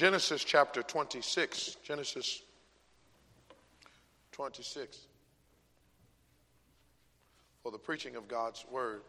Genesis chapter 26. Genesis 26. For the preaching of God's word.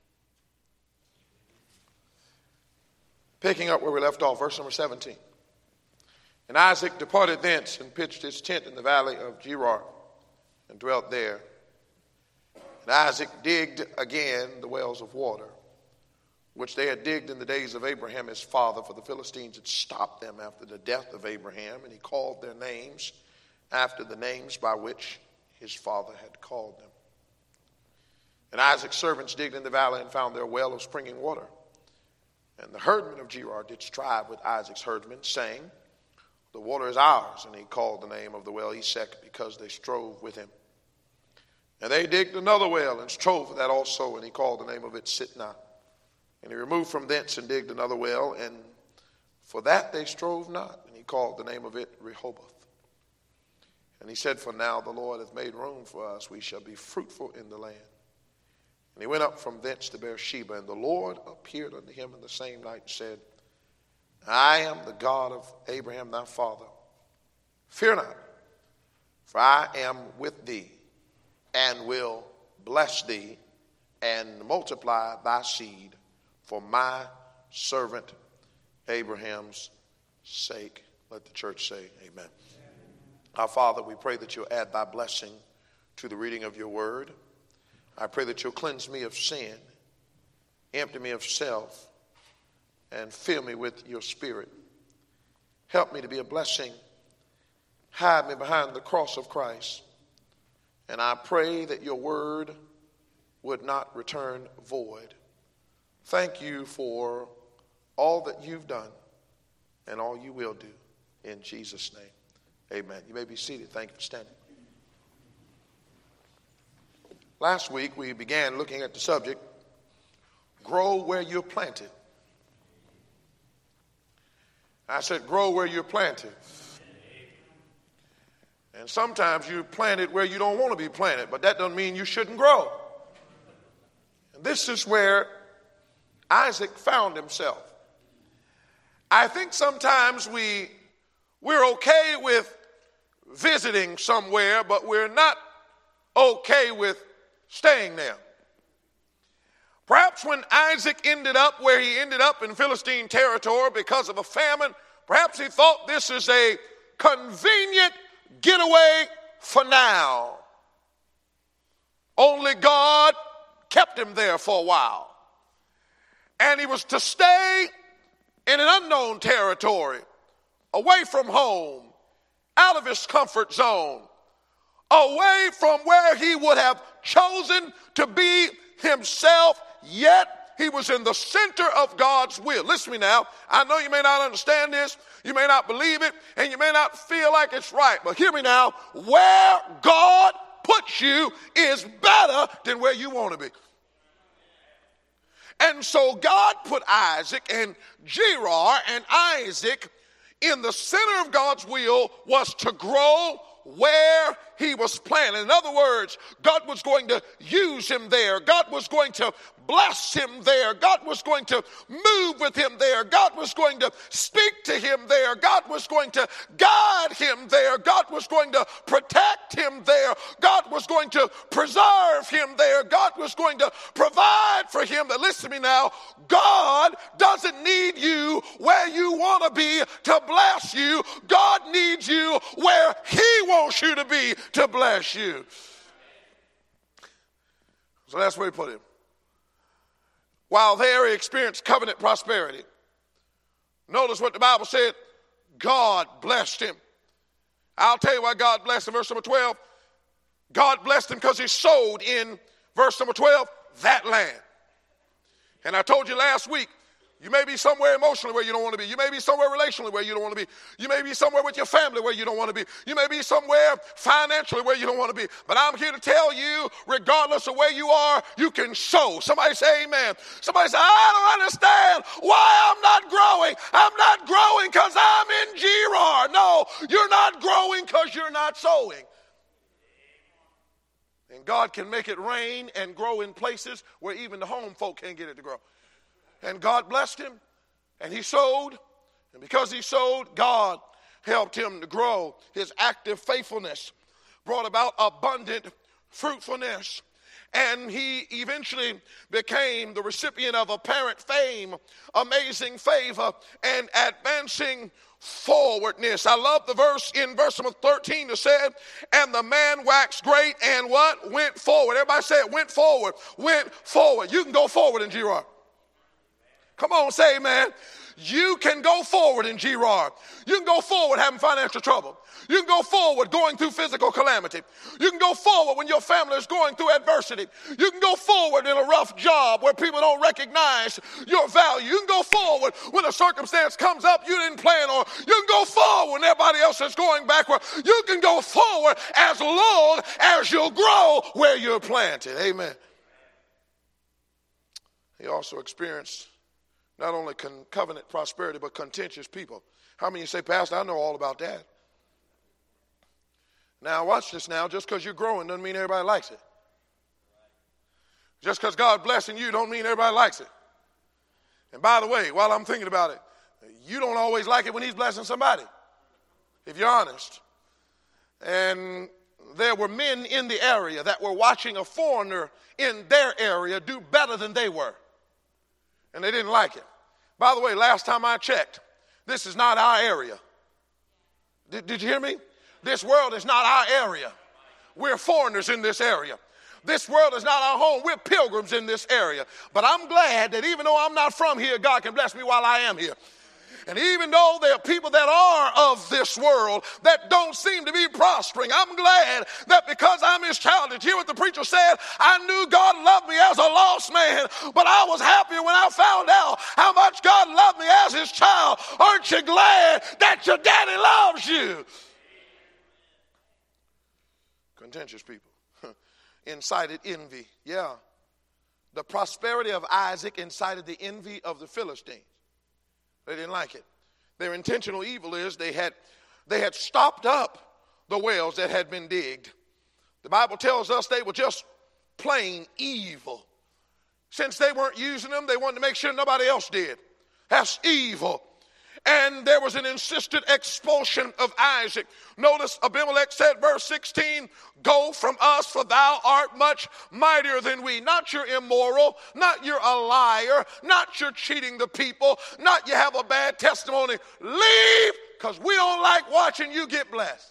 Picking up where we left off, verse number 17. And Isaac departed thence and pitched his tent in the valley of Gerar and dwelt there. And Isaac digged again the wells of water, which they had digged in the days of Abraham his father, for the Philistines had stopped them after the death of Abraham, and he called their names after the names by which his father had called them. And Isaac's servants digged in the valley and found there a well of springing water. And the herdmen of Gerar did strive with Isaac's herdmen, saying, the water is ours. And he called the name of the well Esek, because they strove with him. And they digged another well and strove for that also, and he called the name of it Sitnah. And he removed from thence and digged another well, and for that they strove not, and he called the name of it Rehoboth. And he said, for now the Lord hath made room for us, we shall be fruitful in the land. And he went up from thence to Beersheba, and the Lord appeared unto him in the same night and said, I am the God of Abraham thy father. Fear not, for I am with thee, and will bless thee, and multiply thy seed for my servant Abraham's sake. Let the church say amen. Our Father, we pray that you'll add thy blessing to the reading of your word. I pray that you'll cleanse me of sin, empty me of self, and fill me with your spirit. Help me to be a blessing. Hide me behind the cross of Christ. And I pray that your word would not return void. Thank you for all that you've done and all you will do. In Jesus' name, amen. You may be seated. Thank you for standing. Last week we began looking at the subject, grow where you're planted. I said, grow where you're planted. And sometimes you're planted where you don't want to be planted, but that doesn't mean you shouldn't grow. And this is where Isaac found himself. I think sometimes we're okay with visiting somewhere, but we're not okay with staying there. Perhaps when Isaac ended up where he ended up in Philistine territory because of a famine, perhaps he thought this is a convenient getaway for now. Only God kept him there for a while. And he was to stay in an unknown territory, away from home, out of his comfort zone, away from where he would have chosen to be himself, yet he was in the center of God's will. Listen to me now. I know you may not understand this, you may not believe it, and you may not feel like it's right, but hear me now. Where God puts you is better than where you want to be. And so God put Isaac and Gerar, and Isaac in the center of God's will was to grow where he was planted. In other words, God was going to use him there. God was going to bless him there. God was going to move with him there. God was going to speak to him there. God was going to guide him there. God was going to protect him there. God was going to preserve him there. God was going to provide for him. But listen to me now. God doesn't need you where you want to be to bless you. God needs you where he wants you to be to bless you. So that's where he put him. While there, he experienced covenant prosperity. Notice what the Bible said. God blessed him. I'll tell you why God blessed him. Verse number 12. God blessed him because he sowed in, verse number 12, that land. And I told you last week, you may be somewhere emotionally where you don't want to be. You may be somewhere relationally where you don't want to be. You may be somewhere with your family where you don't want to be. You may be somewhere financially where you don't want to be. But I'm here to tell you, regardless of where you are, you can sow. Somebody say amen. Somebody say, I don't understand why I'm not growing. I'm not growing because I'm in Gerar. No, you're not growing because you're not sowing. And God can make it rain and grow in places where even the home folk can't get it to grow. And God blessed him, and he sowed, And because he sowed, God helped him to grow. His active faithfulness brought about abundant fruitfulness. And he eventually became the recipient of apparent fame, amazing favor, and advancing forwardness. I love the verse in verse number 13 that said, and the man waxed great and what? Went forward. Everybody say it, went forward, went forward. You can go forward in Gerard. Come on, say amen. You can go forward in Gerard. You can go forward having financial trouble. You can go forward going through physical calamity. You can go forward when your family is going through adversity. You can go forward in a rough job where people don't recognize your value. You can go forward when a circumstance comes up you didn't plan on. You can go forward when everybody else is going backward. You can go forward as long as you'll grow where you're planted. Amen. He also experienced not only covenant prosperity, but contentious people. How many of you say, Pastor, I know all about that? Now, watch this now. Just because you're growing doesn't mean everybody likes it. Just because God's blessing you don't mean everybody likes it. And by the way, while I'm thinking about it, you don't always like it when he's blessing somebody, if you're honest. And there were men in the area that were watching a foreigner in their area do better than they were. And they didn't like it. By the way, last time I checked, this is not our area. Did you hear me? This world is not our area. We're foreigners in this area. This world is not our home. We're pilgrims in this area. But I'm glad that even though I'm not from here, God can bless me while I am here. And even though there are people that are of this world that don't seem to be prospering, I'm glad that because I'm his child, did you hear what the preacher said? I knew God loved me as a lost man, but I was happy when I found out how much God loved me as his child. Aren't you glad that your daddy loves you? Contentious people. Incited envy. Yeah. The prosperity of Isaac incited the envy of the Philistines. They didn't like it. Their intentional evil is they had stopped up the wells that had been digged. The Bible tells us they were just plain evil. Since they weren't using them, they wanted to make sure nobody else did. That's evil. And there was an insistent expulsion of Isaac. Notice Abimelech said, verse 16, go from us, for thou art much mightier than we. Not you're immoral, not you're a liar, not you're cheating the people, not you have a bad testimony. Leave, because we don't like watching you get blessed.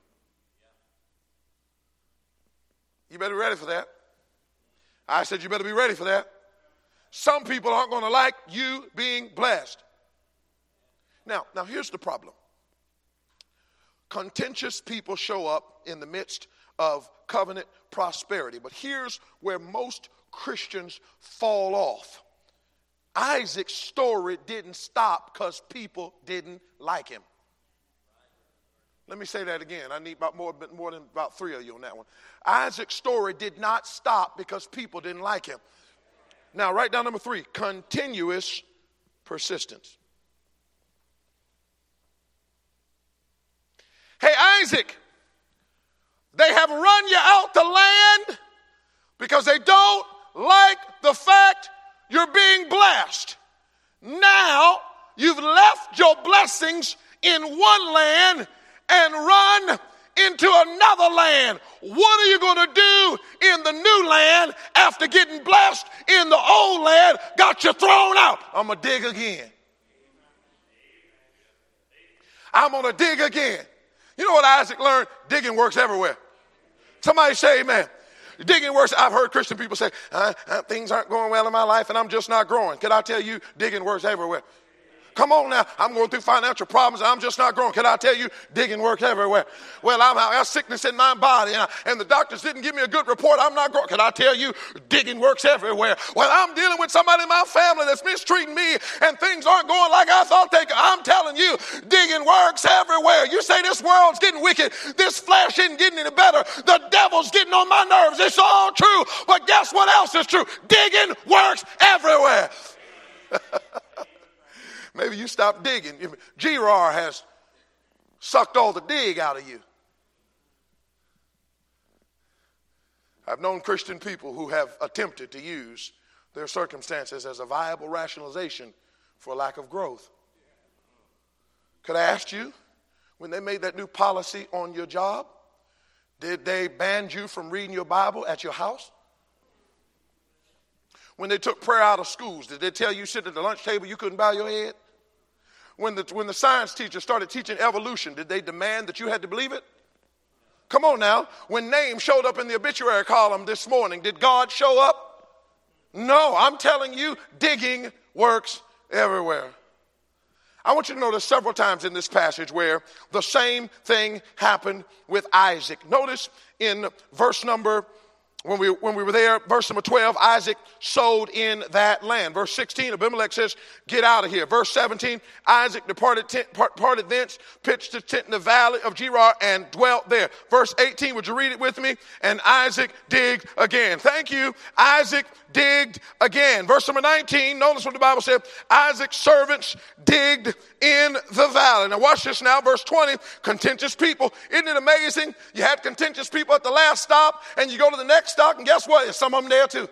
You better be ready for that. I said you better be ready for that. Some people aren't going to like you being blessed. Now here's the problem. Contentious people show up in the midst of covenant prosperity. But here's where most Christians fall off. Isaac's story didn't stop because people didn't like him. Let me say that again. I need more than about 3 of you on that one. Isaac's story did not stop because people didn't like him. Now write down number 3, continuous persistence. Hey, Isaac, they have run you out the land because they don't like the fact you're being blessed. Now you've left your blessings in one land and run into another land. What are you going to do in the new land after getting blessed in the old land? Got you thrown out. I'm going to dig again. I'm going to dig again. You know what Isaac learned? Digging works everywhere. Somebody say amen. Digging works. I've heard Christian people say, things aren't going well in my life and I'm just not growing. Can I tell you, digging works everywhere? Come on now, I'm going through financial problems and I'm just not growing. Can I tell you, digging works everywhere? Well, I got sickness in my body and the doctors didn't give me a good report. I'm not growing. Can I tell you, digging works everywhere? Well, I'm dealing with somebody in my family that's mistreating me and things aren't going like I thought they could. I'm telling you, digging works everywhere. You say this world's getting wicked. This flesh isn't getting any better. The devil's getting on my nerves. It's all true. But guess what else is true? Digging works everywhere. Maybe you stop digging. Gerard has sucked all the dig out of you. I've known Christian people who have attempted to use their circumstances as a viable rationalization for lack of growth. Could I ask you, when they made that new policy on your job, did they ban you from reading your Bible at your house? When they took prayer out of schools, did they tell you sit at the lunch table you couldn't bow your head? When the science teacher started teaching evolution, did they demand that you had to believe it? Come on now. When names showed up in the obituary column this morning, did God show up? No, I'm telling you, digging works everywhere. I want you to notice several times in this passage where the same thing happened with Isaac. Notice in verse number, when we were there, verse number 12, Isaac sowed in that land. Verse 16, Abimelech says, get out of here. Verse 17, Isaac departed thence, pitched his tent in the valley of Gerar and dwelt there. Verse 18, would you read it with me? And Isaac digged again. Thank you. Isaac digged again. Verse number 19, notice what the Bible said. Isaac's servants digged in the valley. Now watch this now. Verse 20, contentious people. Isn't it amazing? You had contentious people at the last stop and you go to the next stop and guess what? There's some of them there too.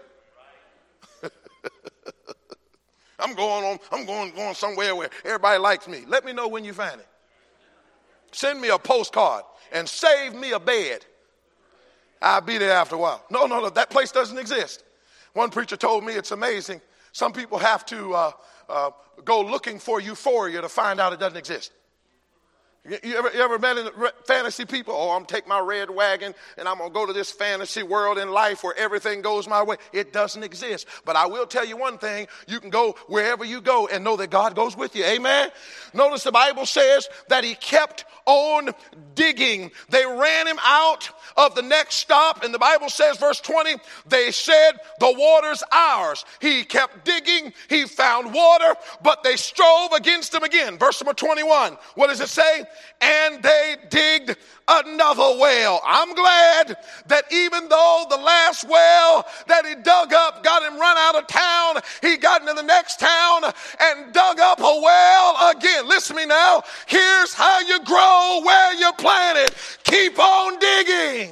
I'm going somewhere where everybody likes me. Let me know when you find it. Send me a postcard and save me a bed. I'll be there after a while. No, that place doesn't exist. One preacher told me it's amazing. Some people have to go looking for euphoria to find out it doesn't exist. You ever met in fantasy people? Oh, I'm going to take my red wagon and I'm going to go to this fantasy world in life where everything goes my way. It doesn't exist. But I will tell you one thing. You can go wherever you go and know that God goes with you. Amen? Notice the Bible says that he kept on digging. They ran him out of the next stop. And the Bible says, verse 20, they said, the water's ours. He kept digging. He found water, but they strove against him again. Verse number 21, what does it say? And they digged another well. I'm glad that even though the last well that he dug up got him run out of town, he got into the next town and dug up a well again. Listen to me now. Here's how you grow where you planted. Keep on digging.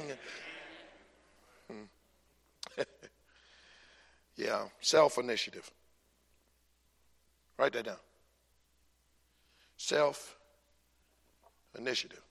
Yeah, self-initiative. Write that down. Self-initiative.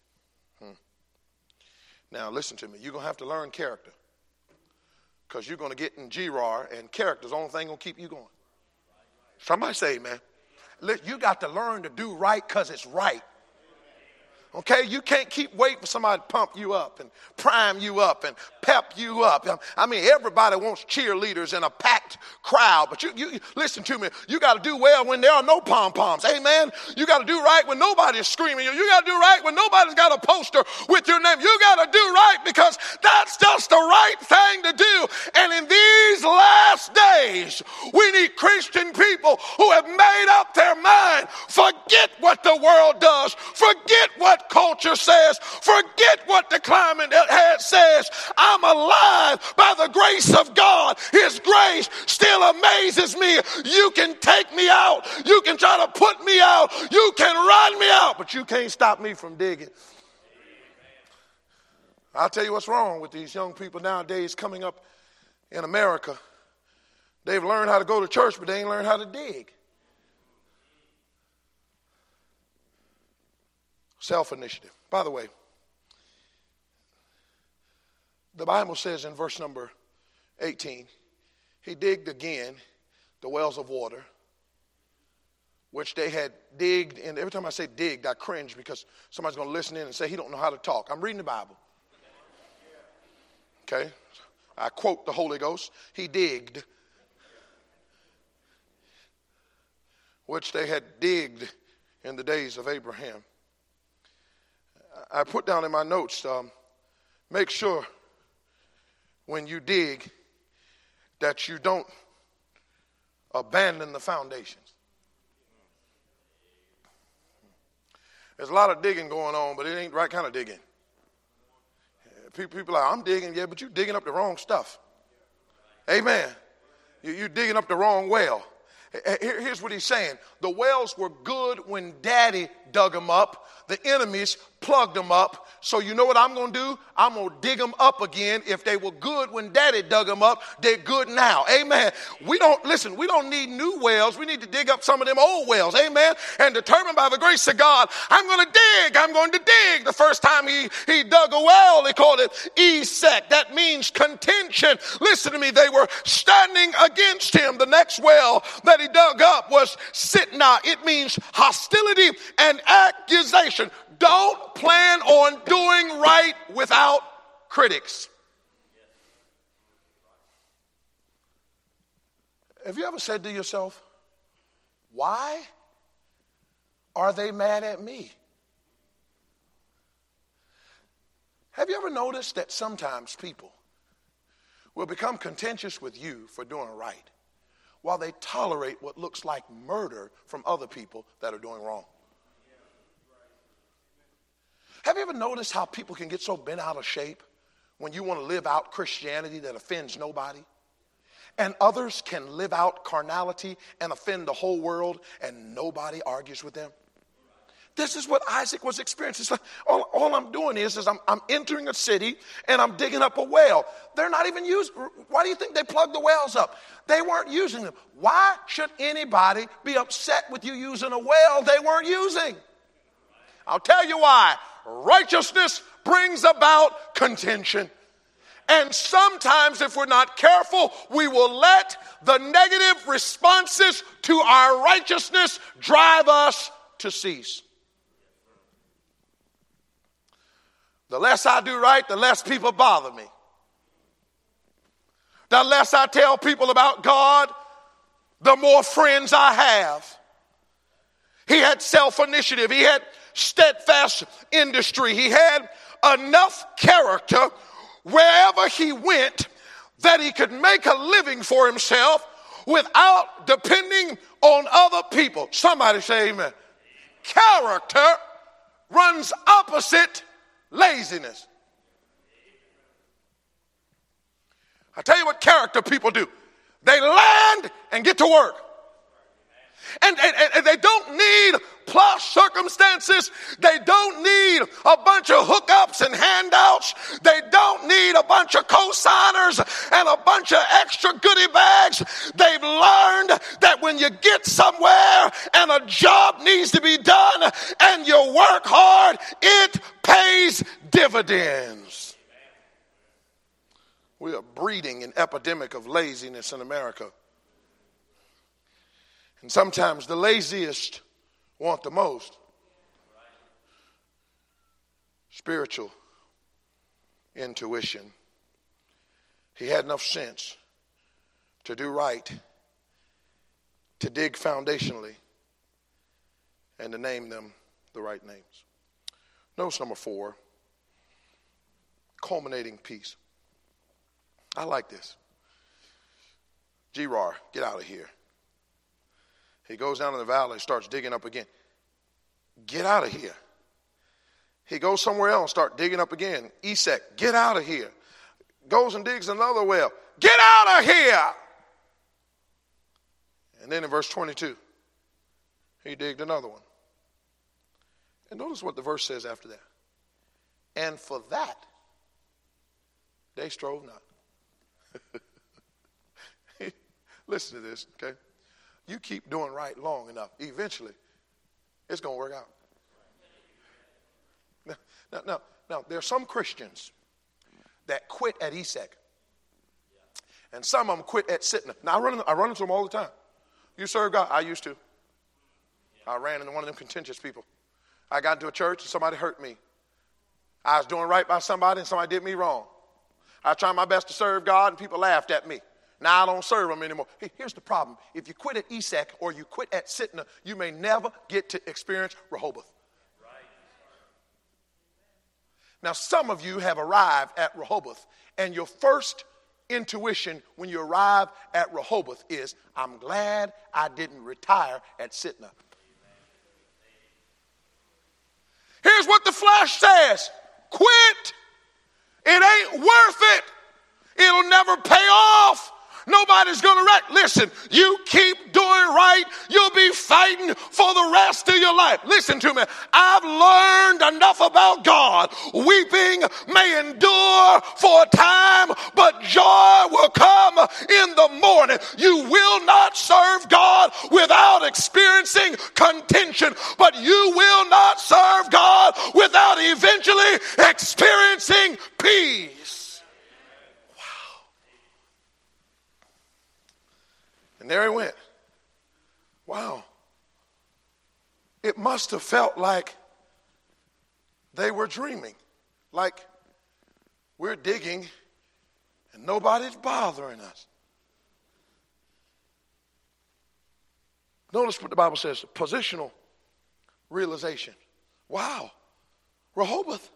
Now, listen to me. You're going to have to learn character because you're going to get in Gerar, and character's the only thing going to keep you going. Somebody say, man, you got to learn to do right because it's right. Okay, you can't keep waiting for somebody to pump you up and prime you up and pep you up. I mean, everybody wants cheerleaders in a packed crowd, but you listen to me. You got to do well when there are no pom-poms. Amen. You got to do right when nobody's screaming. You got to do right when nobody's got a poster with your name. You got to do right because that's just the right thing to do. And in these last days, we need Christian people who have made up their mind. Forget what the world does. Forget what culture says. Forget what the climate says. I'm alive by the grace of God. His grace still amazes me. You can take me out. You can try to put me out. You can run me out, but you can't stop me from digging. I'll tell you what's wrong with these young people nowadays coming up in America. They've learned how to go to church, but they ain't learned how to dig. Self-initiative. By the way, the Bible says in verse number 18, he digged again the wells of water, which they had digged. And every time I say digged, I cringe because somebody's going to listen in and say he don't know how to talk. I'm reading the Bible. Okay? I quote the Holy Ghost. He digged, which they had digged in the days of Abraham. I put down in my notes, make sure when you dig that you don't abandon the foundations. There's a lot of digging going on, but it ain't the right kind of digging. People are, I'm digging, yeah, but you're digging up the wrong stuff. Amen. You're digging up the wrong well. Here's what he's saying. The wells were good when daddy dug them up. The enemies plugged them up. So you know what I'm going to do? I'm going to dig them up again. If they were good when daddy dug them up, they're good now. Amen. We don't need new wells. We need to dig up some of them old wells. Amen. And determined by the grace of God, I'm going to dig. The first time he dug a well, they called it Esek. That means contention. Listen to me. They were standing against him. The next well that he dug up was Sitnah. It means hostility and accusation. Don't plan on doing right without critics. Have you ever said to yourself, why are they mad at me? Have you ever noticed that sometimes people will become contentious with you for doing right while they tolerate what looks like murder from other people that are doing wrong? Have you ever noticed how people can get so bent out of shape when you want to live out Christianity that offends nobody? And others can live out carnality and offend the whole world and nobody argues with them? This is what Isaac was experiencing. Like, all I'm doing is I'm entering a city and I'm digging up a well. They're not even used. Why do you think they plugged the wells up? They weren't using them. Why should anybody be upset with you using a well they weren't using? I'll tell you why. Righteousness brings about contention. And sometimes, if we're not careful, we will let the negative responses to our righteousness drive us to cease. The less I do right, the less people bother me. The less I tell people about God, the more friends I have. He had self-initiative. He had steadfast industry. He had enough character wherever he went that he could make a living for himself without depending on other people. Somebody say amen. Character runs opposite laziness. I tell you what character people do. They land and get to work. And they don't need plush circumstances. They don't need a bunch of hookups and handouts. They don't need a bunch of co-signers and a bunch of extra goodie bags. They've learned that when you get somewhere and a job needs to be done and you work hard, it pays dividends. We are breeding an epidemic of laziness in America. And sometimes the laziest want the most. Spiritual intuition. He had enough sense to do right, to dig foundationally, and to name them the right names. Notice number 4, culminating peace. I like this. Gerar, get out of here. He goes down in the valley and starts digging up again. Get out of here. He goes somewhere else, start digging up again. Esek, get out of here. Goes and digs another well. Get out of here. And then in verse 22, he digged another one. And notice what the verse says after that. And for that, they strove not. Listen to this, okay? You keep doing right long enough, eventually, it's going to work out. Now, there are some Christians that quit at Esek. And some of them quit at Sitnah. Now, I run into them all the time. You serve God? I used to. I ran into one of them contentious people. I got into a church and somebody hurt me. I was doing right by somebody and somebody did me wrong. I tried my best to serve God and people laughed at me. Now I don't serve them anymore. Hey, here's the problem. If you quit at Esek or you quit at Sitnah, you may never get to experience Rehoboth. Right. Now some of you have arrived at Rehoboth, and your first intuition when you arrive at Rehoboth is, I'm glad I didn't retire at Sitnah. Here's what the flesh says. Quit. It ain't worth it. It'll never pay off. Nobody's going to wreck. Listen, you keep doing right, you'll be fighting for the rest of your life. Listen to me. I've learned enough about God. Weeping may endure for a time, but joy will come in the morning. You will not serve God without experiencing contention, but you will not serve God without eventually experiencing peace. Wow. And there he went. Wow. It must have felt like they were dreaming, like we're digging and nobody's bothering us. Notice what the Bible says, positional realization. Wow, Rehoboth.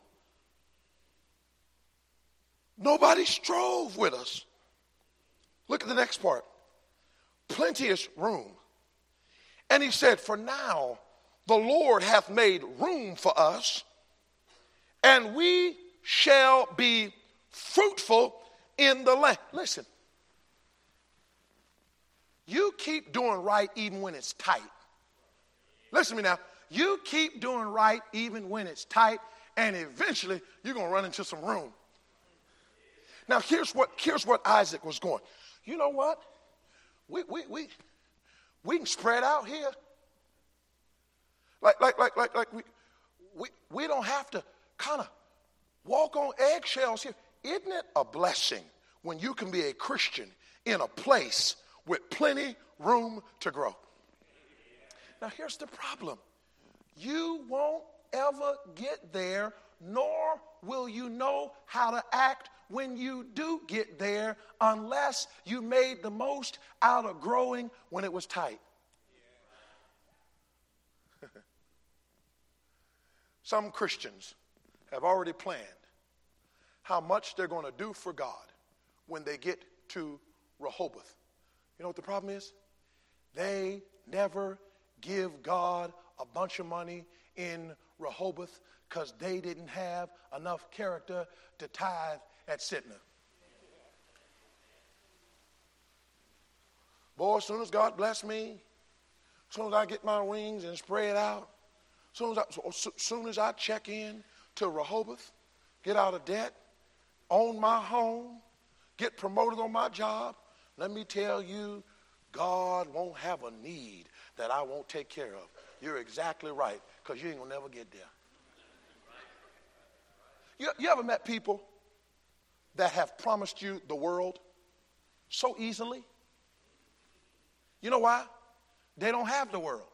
Nobody strove with us. Look at the next part. Plenteous room. And he said, for now the Lord hath made room for us, and we shall be fruitful in the land. Listen, you keep doing right even when it's tight. Listen to me now. You keep doing right even when it's tight, and eventually you're going to run into some room. Now here's what Isaac was going. You know what? We can spread out here. Like we don't have to kind of walk on eggshells here. Isn't it a blessing when you can be a Christian in a place with plenty room to grow? Now here's the problem. You won't ever get there, nor will you know how to act when you do get there, unless you made the most out of growing when it was tight. Some Christians have already planned how much they're going to do for God when they get to Rehoboth. You know what the problem is? They never give God a bunch of money in Rehoboth because they didn't have enough character to tithe at Sitna. Boy, as soon as God bless me, as soon as I get my wings and spread out, as soon as I check in to Rehoboth, get out of debt, own my home, get promoted on my job, let me tell you, God won't have a need that I won't take care of. You're exactly right, because you ain't going to never get there. You ever met people that have promised you the world so easily? You know why? They don't have the world.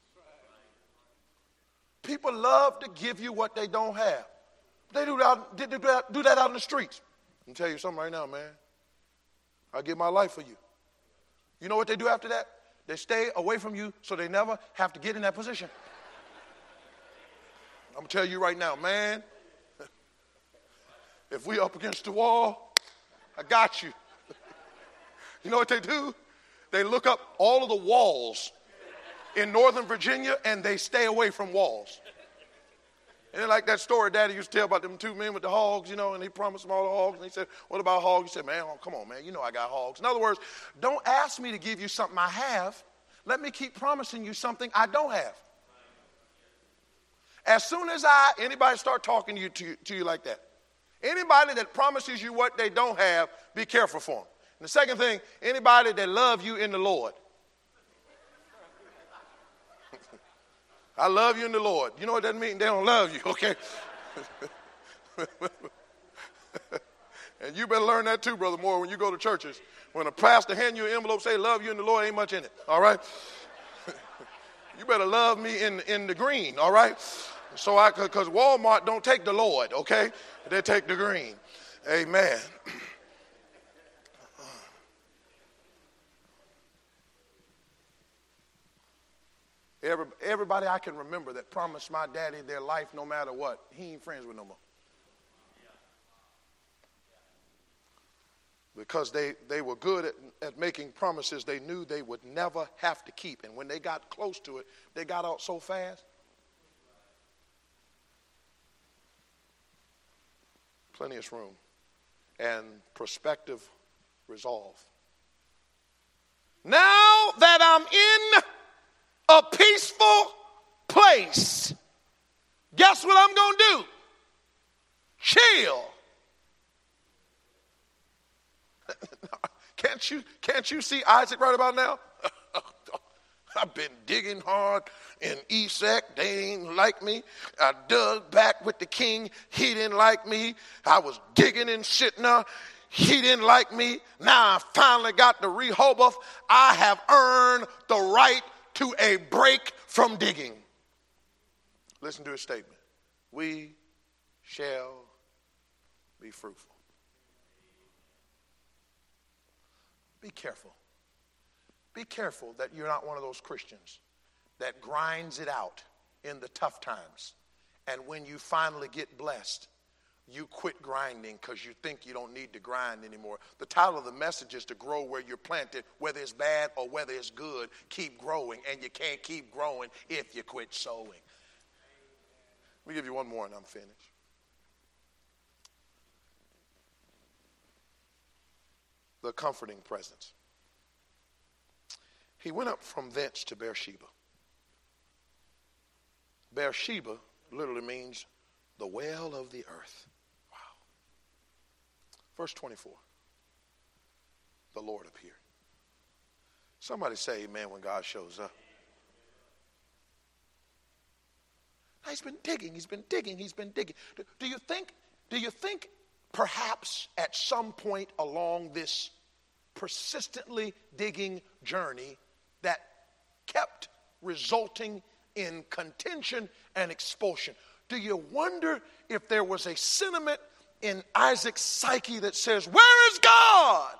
People love to give you what they don't have. They do that out in the streets. I'm going to tell you something right now, man. I'll give my life for you. You know what they do after that? They stay away from you so they never have to get in that position. I'm going to tell you right now, man, if we up against the wall, I got you. You know what they do? They look up all of the walls in Northern Virginia and they stay away from walls. And like that story Daddy used to tell about them two men with the hogs, you know, and he promised them all the hogs. And he said, what about hogs? He said, man, oh, come on, man, you know I got hogs. In other words, don't ask me to give you something I have. Let me keep promising you something I don't have. As soon as anybody start talking to you like that, anybody that promises you what they don't have, be careful for them. And the second thing, anybody that love you in the Lord. I love you in the Lord. You know what that means? They don't love you, okay? And you better learn that too, Brother Moore, when you go to churches. When a pastor hand you an envelope, say, love you in the Lord, ain't much in it, all right? You better love me in the green, all right? So because Walmart don't take the Lord, okay? They take the green. Amen. Everybody I can remember that promised my daddy their life no matter what, he ain't friends with no more. Because they were good at making promises they knew they would never have to keep. And when they got close to it, they got out so fast. Plenteous room and prospective resolve. Now that I'm in a peaceful place, guess what I'm going to do? Chill. Can't you see Isaac right about now? I've been digging hard in Esek. They ain't like me. I dug back with the king. He didn't like me. I was digging in Shitna. He didn't like me. Now I finally got to Rehoboth. I have earned the right to a break from digging. Listen to his statement. We shall be fruitful. Be careful. Be careful that you're not one of those Christians that grinds it out in the tough times. And when you finally get blessed, you quit grinding because you think you don't need to grind anymore. The title of the message is to grow where you're planted, whether it's bad or whether it's good. Keep growing, and you can't keep growing if you quit sowing. Let me give you one more and I'm finished. The comforting presence. He went up from thence to Beersheba. Beersheba literally means the well of the earth. Wow. Verse 24. The Lord appeared. Somebody say amen when God shows up. Now, he's been digging. Do you think perhaps at some point along this persistently digging journey that kept resulting in contention and expulsion, do you wonder if there was a sentiment in Isaac's psyche that says, where is God?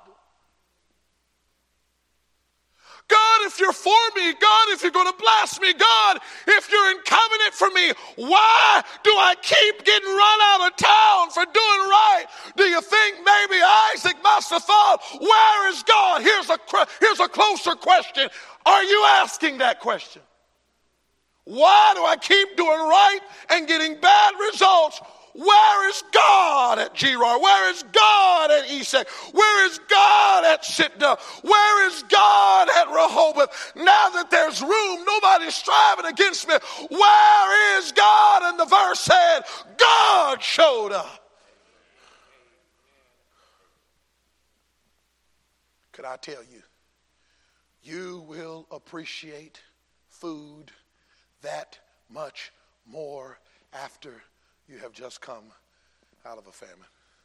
God, if you're for me, God, if you're going to bless me, God, if you're in covenant for me, why do I keep getting run out of town for doing right? Do you think maybe Isaac must have thought, where is God? Here's a closer question. Are you asking that question? Why do I keep doing right and getting bad results? Where is God at Gerar? Where is God at Esek? Where is God at Sitnah? Where is God at Rehoboth? Now that there's room, nobody's striving against me. Where is God? And the verse said, God showed up. Could I tell you, you will appreciate food that much more after you have just come out of a famine.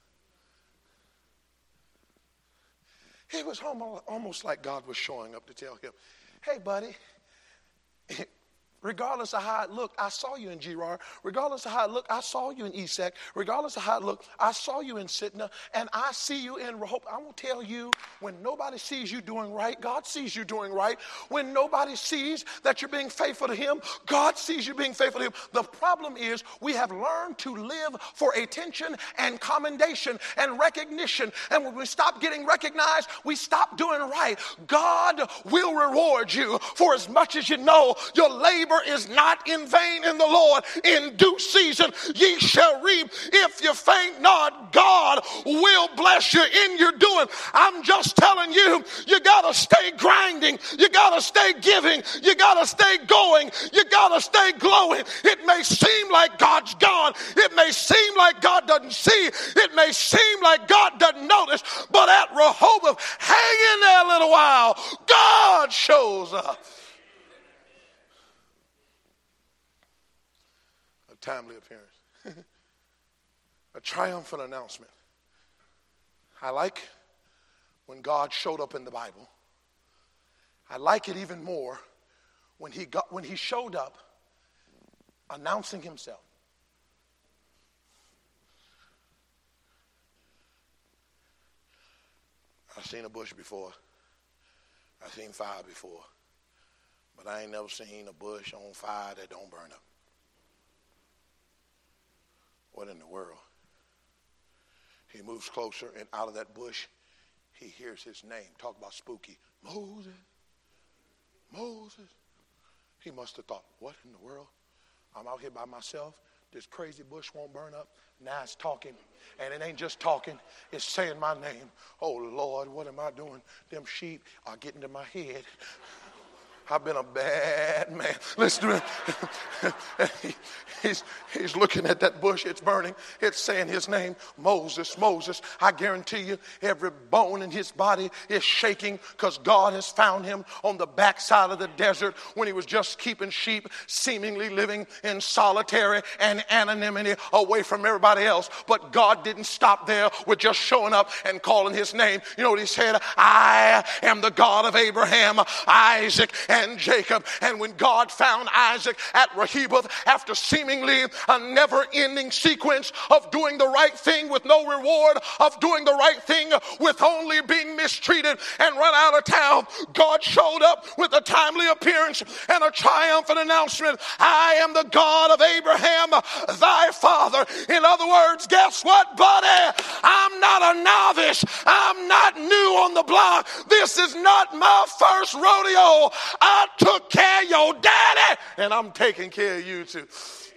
It was almost like God was showing up to tell him, hey, buddy, regardless of how it looked, I saw you in Gerar. Regardless of how it looked, I saw you in Esek. Regardless of how it looked, I saw you in Sitnah. And I see you in Rehoboth. I will tell you, when nobody sees you doing right, God sees you doing right. When nobody sees that you're being faithful to him, God sees you being faithful to him. The problem is we have learned to live for attention and commendation and recognition. And when we stop getting recognized, we stop doing right. God will reward you for as much as you know your labor is not in vain in the Lord. In due season ye shall reap if you faint not. God will bless you in your doing. I'm just telling you, you gotta stay grinding, you gotta stay giving, you gotta stay going, you gotta stay glowing. It may seem like God's gone, it may seem like God doesn't see, it may seem like God doesn't notice, but at Rehoboth, hang in there a little while, God shows up. Timely appearance. A triumphant announcement. I like when God showed up in the Bible. I like it even more when he showed up announcing himself. I've seen a bush before. I've seen fire before. But I ain't never seen a bush on fire that don't burn up. What in the world? He moves closer, and out of that bush, he hears his name. Talk about spooky. Moses. Moses. He must have thought, what in the world? I'm out here by myself. this crazy bush won't burn up. Now it's talking, and it ain't just talking, it's saying my name. Oh, Lord, what am I doing? Them sheep are getting to my head. I've been a bad man. Listen to me. He's looking at that bush. It's burning. It's saying his name, Moses, Moses. I guarantee you every bone in his body is shaking because God has found him on the backside of the desert when he was just keeping sheep, seemingly living in solitary and anonymity away from everybody else. But God didn't stop there with just showing up and calling his name. You know what he said? I am the God of Abraham, Isaac, and Jacob. And when God found Isaac at Rehoboth after seemingly a never-ending sequence of doing the right thing with no reward, of doing the right thing with only being mistreated and run out of town, God showed up with a timely appearance and a triumphant announcement. I am the God of Abraham, thy father. In other words, guess what, buddy? I'm not a novice. I'm not new on the block. This is not my first rodeo. I took care of your daddy, and I'm taking care of you too.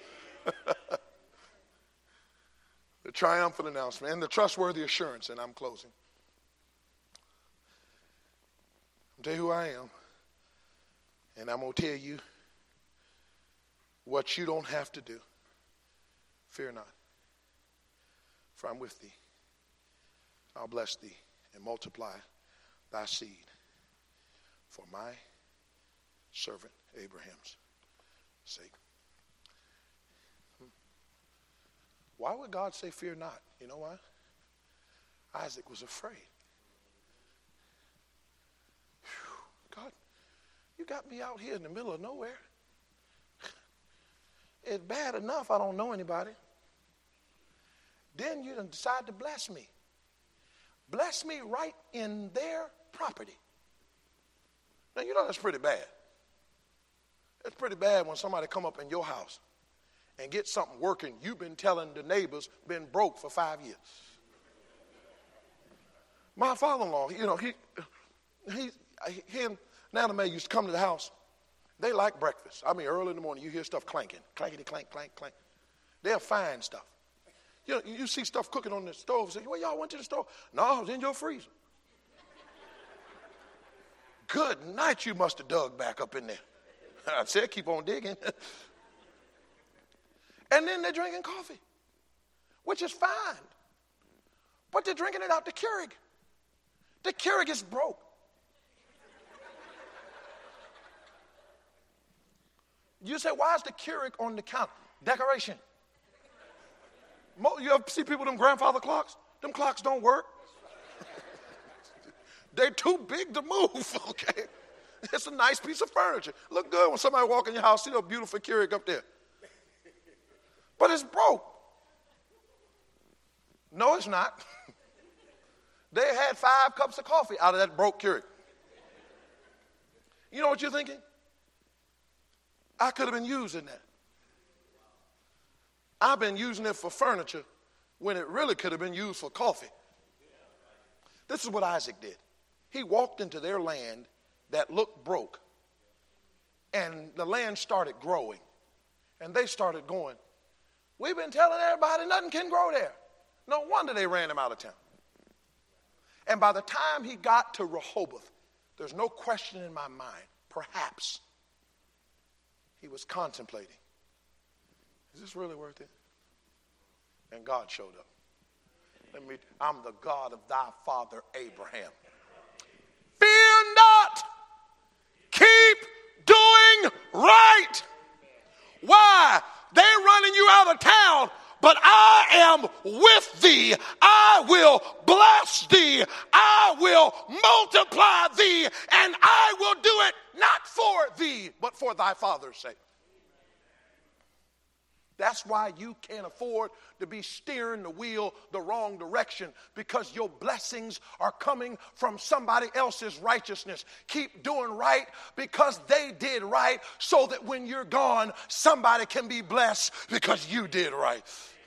The triumphant announcement and the trustworthy assurance, and I'm closing. I'll tell you who I am, and I'm going to tell you what you don't have to do. Fear not, for I'm with thee. I'll bless thee and multiply thy seed for my servant Abraham's sake. Why would God say fear not? You know why? Isaac was afraid. Whew, God, you got me out here in the middle of nowhere. It's bad enough I don't know anybody. Then you decide to bless me. Bless me right in their property. Now, you know that's pretty bad. It's pretty bad when somebody come up in your house and get something working you've been telling the neighbors been broke for 5 years. My father-in-law, you know, he and Nana Mae used to come to the house. They like breakfast. I mean, early in the morning, you hear stuff clanking. Clankety, clank, clank, clank. They'll find stuff. You know, you see stuff cooking on the stove. Say, well, y'all went to the stove. No, it was in your freezer. Good night, you must have dug back up in there. I said, keep on digging. And then they're drinking coffee, which is fine. But they're drinking it out the Keurig. The Keurig is broke. You say, why is the Keurig on the counter? Decoration. You ever see people with them grandfather clocks? Them clocks don't work. They're too big to move, okay? It's a nice piece of furniture. Look good when somebody walk in your house, see that beautiful Keurig up there. But it's broke. No, it's not. They had 5 cups of coffee out of that broke Keurig. You know what you're thinking? I could have been using that. I've been using it for furniture when it really could have been used for coffee. This is what Isaac did. He walked into their land that looked broke, and the land started growing, and they started going, we've been telling everybody nothing can grow there. No wonder they ran him out of town. And by the time he got to Rehoboth, there's no question in my mind, perhaps he was contemplating, is this really worth it? And God showed up. I'm the God of thy father Abraham. Fear not. Keep doing right. Why? They're running you out of town, but I am with thee. I will bless thee. I will multiply thee, and I will do it not for thee, but for thy father's sake. That's why you can't afford to be steering the wheel the wrong direction, because your blessings are coming from somebody else's righteousness. Keep doing right because they did right, so that when you're gone, somebody can be blessed because you did right.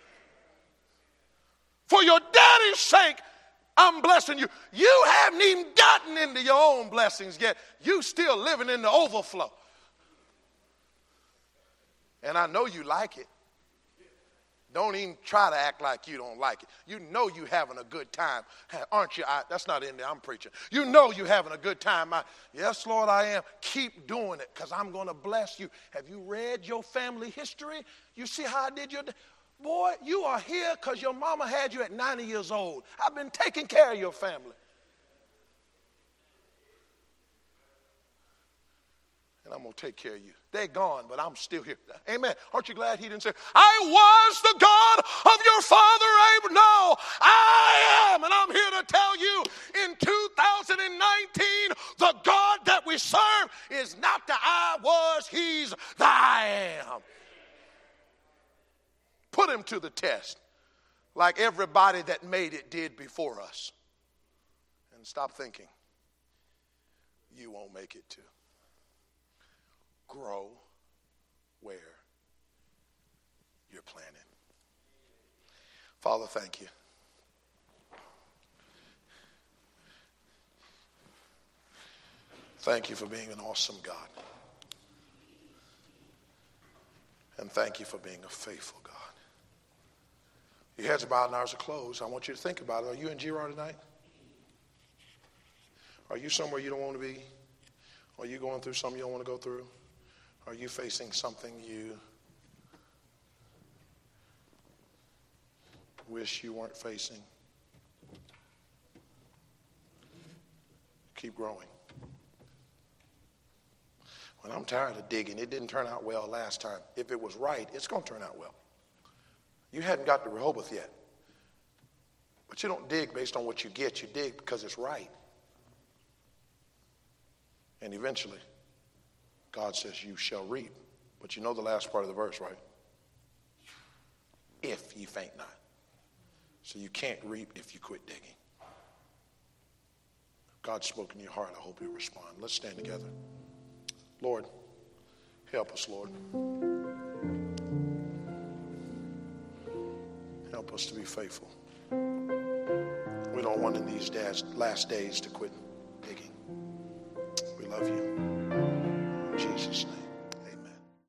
For your daddy's sake, I'm blessing you. You haven't even gotten into your own blessings yet. You still living in the overflow. And I know you like it. Don't even try to act like you don't like it. You know you having a good time, aren't you? That's not in there. I'm preaching. You know you having a good time. Yes, Lord, I am. Keep doing it because I'm going to bless you. Have you read your family history? You see how I did your... Boy, you are here because your mama had you at 90 years old. I've been taking care of your family. And I'm going to take care of you. They're gone, but I'm still here. Amen. Aren't you glad he didn't say, I was the God of your father Abraham? No, I am. And I'm here to tell you in 2019, the God that we serve is not the I was, he's the I am. Put him to the test like everybody that made it did before us. And stop thinking you won't make it too. Grow where you're planted. Father, thank you. Thank you for being an awesome God. And thank you for being a faithful God. Your heads are bowed and eyes are closed. I want you to think about it. Are you in Girard tonight? Are you somewhere you don't want to be? Are you going through something you don't want to go through? Are you facing something you wish you weren't facing? Keep growing. When I'm tired of digging, it didn't turn out well last time. If it was right, it's going to turn out well. You hadn't got to Rehoboth yet. But you don't dig based on what you get. You dig because it's right. And eventually, God says you shall reap. But you know the last part of the verse, right? If ye faint not. So you can't reap if you quit digging. God's spoken to your heart. I hope you respond. Let's stand together. Lord, help us, Lord. Help us to be faithful. We don't want in these last days to quit digging. We love you.